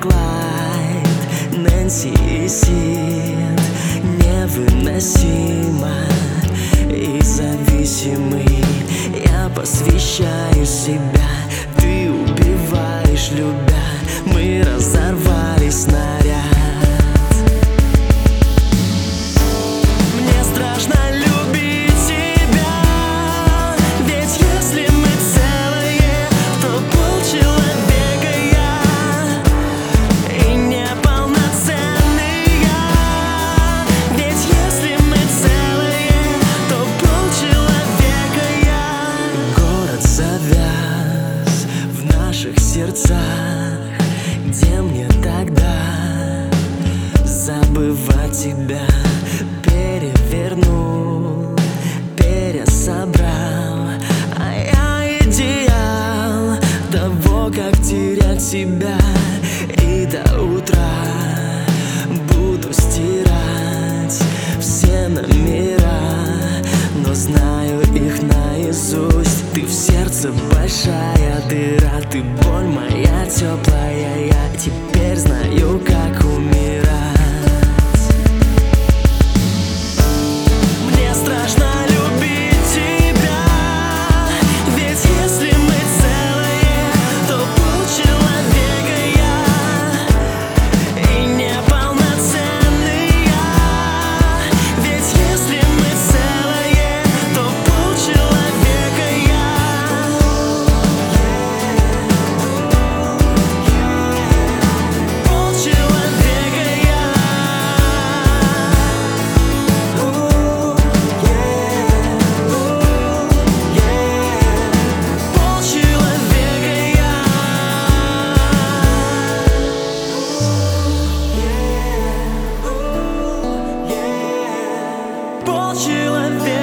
Клайд, Нэнси и Сид. Невыносимо и зависимый. Я посвящаю себя, ты убиваешь, любя. Мы разорвали снаряд. Мне страшно любить тебя, ведь если мы целые, то полчеловека я и неполноценный я. Ведь если мы целые, то полчеловека я. Город завяз в наших сердцах, где мне тогда забывать тебя? Перевернул, пересобрал, а я идеал того, как терять себя. И до утра буду стирать все номера, но знаю их наизусть. Ты в сердце большая дыра, ты боль моя теплая. Я теперь знаю, как умирать. Мне страшно любить тебя, ведь если мы целые, то полчеловека я и неполноценный я. Ведь если мы целые, то полчеловека я. Полчеловека я. Полчеловека.